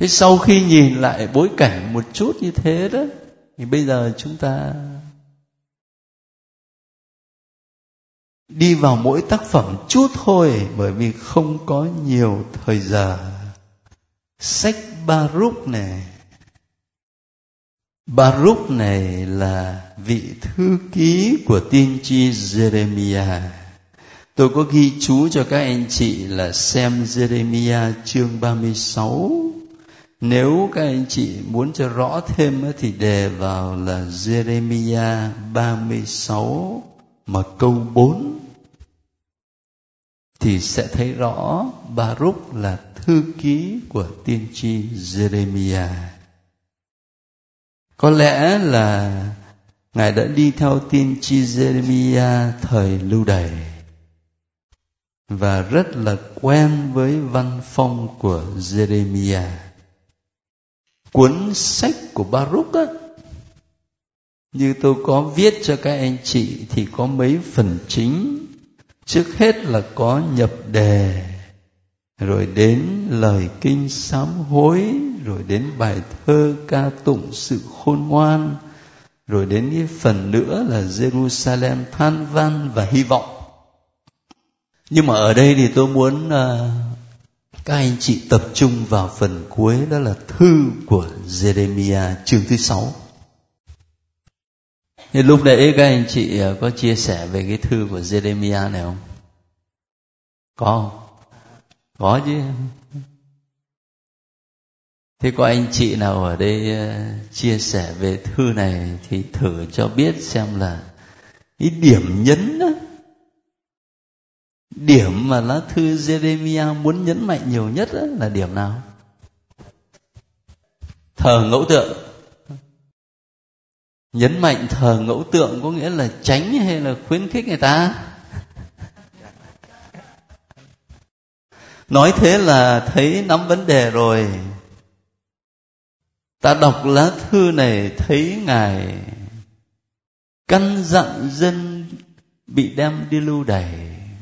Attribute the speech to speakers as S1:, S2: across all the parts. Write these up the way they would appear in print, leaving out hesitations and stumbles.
S1: Thế sau khi nhìn lại bối cảnh một chút như thế đó, thì bây giờ chúng ta đi vào mỗi tác phẩm chút thôi, bởi vì không có nhiều thời giờ. Sách Baruch này, Baruch này là vị thư ký của tiên tri Jeremiah. Tôi có ghi chú cho các anh chị là xem Jeremiah chương 36. Nếu các anh chị muốn cho rõ thêm thì đề vào là Jeremiah 36 mà câu 4 thì sẽ thấy rõ Baruch là thư ký của tiên tri Jeremiah. Có lẽ là Ngài đã đi theo tiên tri Jeremiah thời lưu đày và rất là quen với văn phong của Jeremiah. Cuốn sách của Baruch á, như tôi có viết cho các anh chị thì có mấy phần chính. Trước hết là có nhập đề, rồi đến lời kinh sám hối, rồi đến bài thơ ca tụng sự khôn ngoan, rồi đến cái phần nữa là Jerusalem than van và hy vọng. Nhưng mà ở đây thì tôi muốn các anh chị tập trung vào phần cuối, đó là thư của Jeremiah chương thứ 6. Thì lúc nãy các anh chị có chia sẻ về cái thư của Jeremiah này không? Có chứ. Thế có anh chị nào ở đây chia sẻ về thư này thì thử cho biết xem là cái điểm nhấn đó, điểm mà lá thư Jeremiah muốn nhấn mạnh nhiều nhất đó là điểm nào? Thờ ngẫu tượng. Nhấn mạnh thờ ngẫu tượng có nghĩa là tránh hay là khuyến khích người ta? Nói thế là thấy nắm vấn đề rồi. Ta đọc lá thư này thấy Ngài căn dặn dân bị đem đi lưu đày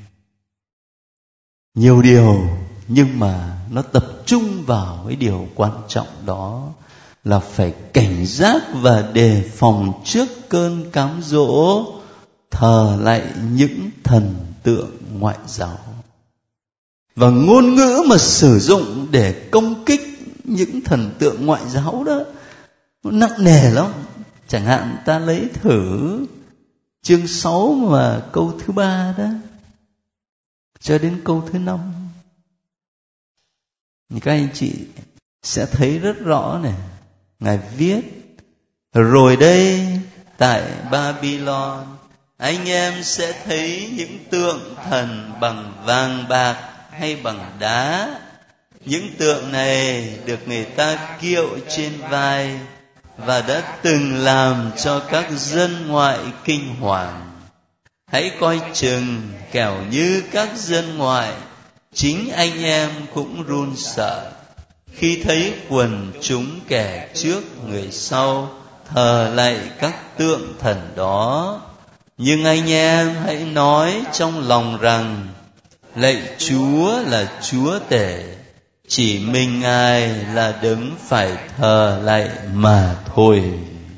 S1: nhiều điều, nhưng mà nó tập trung vào cái điều quan trọng đó là phải cảnh giác và đề phòng trước cơn cám dỗ thờ lại những thần tượng ngoại giáo. Và ngôn ngữ mà sử dụng để công kích những thần tượng ngoại giáo đó nó nặng nề lắm. Chẳng hạn ta lấy thử chương 6 mà câu thứ 3 đó cho đến câu thứ 5, thì các anh chị sẽ thấy rất rõ này. Ngài viết: rồi đây tại Babylon anh em sẽ thấy những tượng thần bằng vàng bạc hay bằng đá. Những tượng này được người ta kiệu trên vai và đã từng làm cho các dân ngoại kinh hoàng. Hãy coi chừng, kẻo như các dân ngoại, chính anh em cũng run sợ khi thấy quần chúng kẻ trước người sau thờ lại các tượng thần đó. Nhưng anh em hãy nói trong lòng rằng: lạy Chúa là Chúa tể, chỉ mình Ngài là đấng phải thờ lại mà thôi.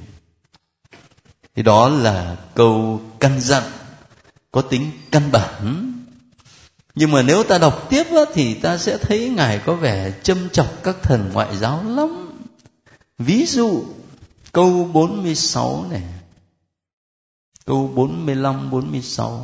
S1: Thì đó là câu căn dặn có tính căn bản. Nhưng mà nếu ta đọc tiếp thì ta sẽ thấy Ngài có vẻ châm chọc các thần ngoại giáo lắm. Ví dụ câu 46 này, câu 45-46: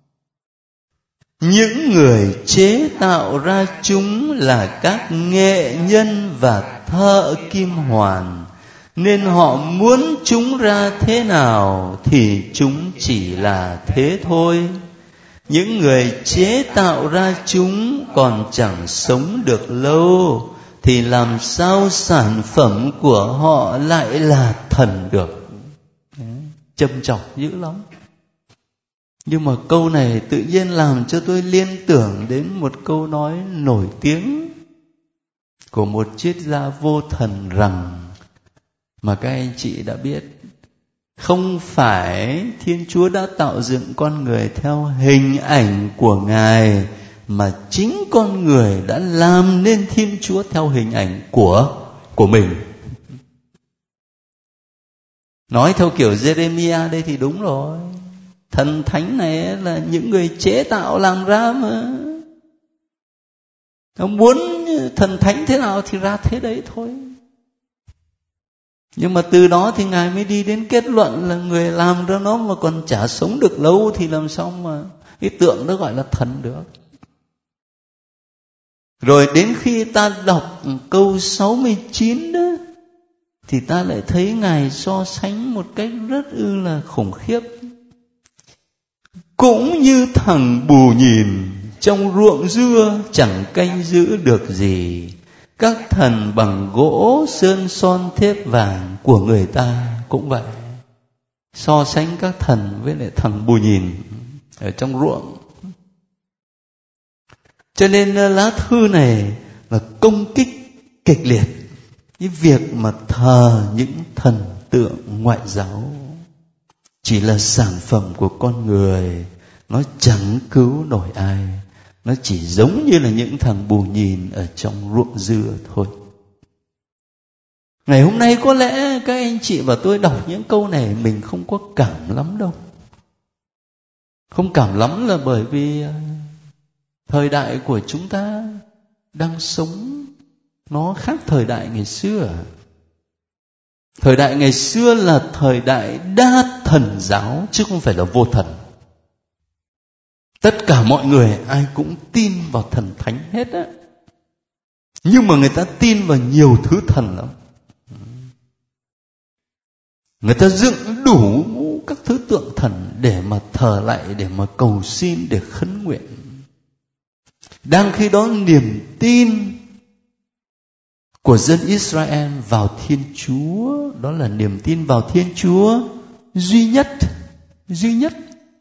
S1: những người chế tạo ra chúng là các nghệ nhân và thợ kim hoàn, nên họ muốn chúng ra thế nào thì chúng chỉ là thế thôi. Những người chế tạo ra chúng còn chẳng sống được lâu, thì làm sao sản phẩm của họ lại là thần được? Châm chọc dữ lắm. Nhưng mà câu này tự nhiên làm cho tôi liên tưởng đến một câu nói nổi tiếng của một triết gia vô thần rằng, mà các anh chị đã biết, không phải Thiên Chúa đã tạo dựng con người theo hình ảnh của Ngài, mà chính con người đã làm nên Thiên Chúa theo hình ảnh của của mình. Nói theo kiểu Jeremiah đây thì đúng rồi. Thần thánh này là những người chế tạo làm ra mà. Ông muốn thần thánh thế nào thì ra thế đấy thôi. Nhưng mà từ đó thì Ngài mới đi đến kết luận là người làm ra nó mà còn chả sống được lâu thì làm sao mà cái tượng đó gọi là thần được. Rồi đến khi ta đọc câu 69 đó thì ta lại thấy Ngài so sánh một cách rất là khủng khiếp. Cũng như thằng bù nhìn trong ruộng dưa chẳng canh giữ được gì, các thần bằng gỗ sơn son thép vàng của người ta cũng vậy. So sánh các thần với lại thằng bù nhìn ở trong ruộng. Cho nên lá thư này là công kích kịch liệt cái việc mà thờ những thần tượng ngoại giáo chỉ là sản phẩm của con người, nó chẳng cứu nổi ai, nó chỉ giống như là những thằng bù nhìn ở trong ruộng dưa thôi. Ngày hôm nay có lẽ các anh chị và tôi đọc những câu này mình không có cảm lắm đâu. Không cảm lắm là bởi vì thời đại của chúng ta đang sống nó khác thời đại ngày xưa. Thời đại ngày xưa là thời đại đa thần giáo chứ không phải là vô thần. Tất cả mọi người ai cũng tin vào thần thánh hết á. Nhưng mà người ta tin vào nhiều thứ thần lắm. Người ta dựng đủ các thứ tượng thần để mà thờ lại, để mà cầu xin, để khấn nguyện. Đang khi đó niềm tin của dân Israel vào Thiên Chúa, đó là niềm tin vào Thiên Chúa duy nhất.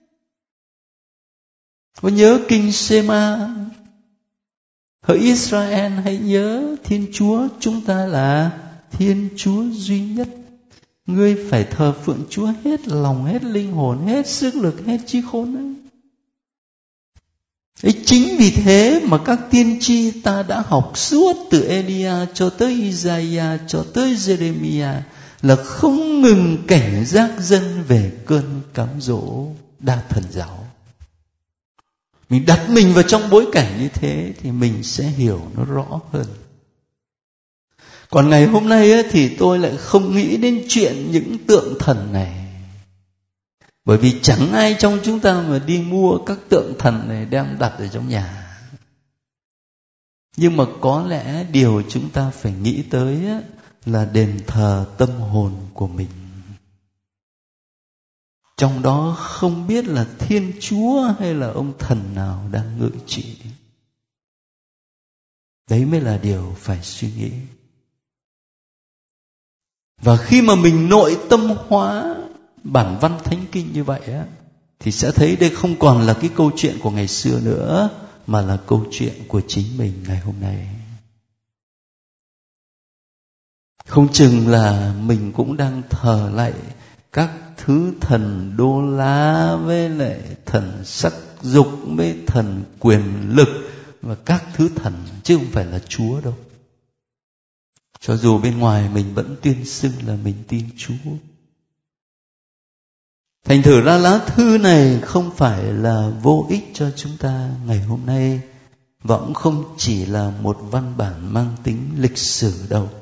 S1: Có nhớ kinh Sema? Hỡi Israel, hãy nhớ Thiên Chúa chúng ta là Thiên Chúa duy nhất. Ngươi phải thờ phượng Chúa hết lòng, hết linh hồn, hết sức lực, hết trí khôn ấy. Chính vì thế mà các tiên tri ta đã học suốt từ Elia cho tới Isaiah cho tới Jeremiah là không ngừng cảnh giác dân về cơn cám dỗ đa thần giáo. Mình đặt mình vào trong bối cảnh như thế thì mình sẽ hiểu nó rõ hơn. Còn ngày hôm nay ấy, thì tôi lại không nghĩ đến chuyện những tượng thần này. Bởi vì chẳng ai trong chúng ta mà đi mua các tượng thần này đem đặt ở trong nhà. Nhưng mà có lẽ điều chúng ta phải nghĩ tới ấy, là đền thờ tâm hồn của mình. Trong đó không biết là Thiên Chúa hay là ông thần nào đang ngự trị. Đấy mới là điều phải suy nghĩ. Và khi mà mình nội tâm hóa bản văn thánh kinh như vậy á, thì sẽ thấy đây không còn là cái câu chuyện của ngày xưa nữa, mà là câu chuyện của chính mình ngày hôm nay. Không chừng là mình cũng đang thờ lại các thứ thần đô la, với lại thần sắc dục, với thần quyền lực và các thứ thần, chứ không phải là Chúa đâu. Cho dù bên ngoài mình vẫn tuyên xưng là mình tin Chúa. Thành thử ra lá thư này không phải là vô ích cho chúng ta ngày hôm nay, và cũng không chỉ là một văn bản mang tính lịch sử đâu.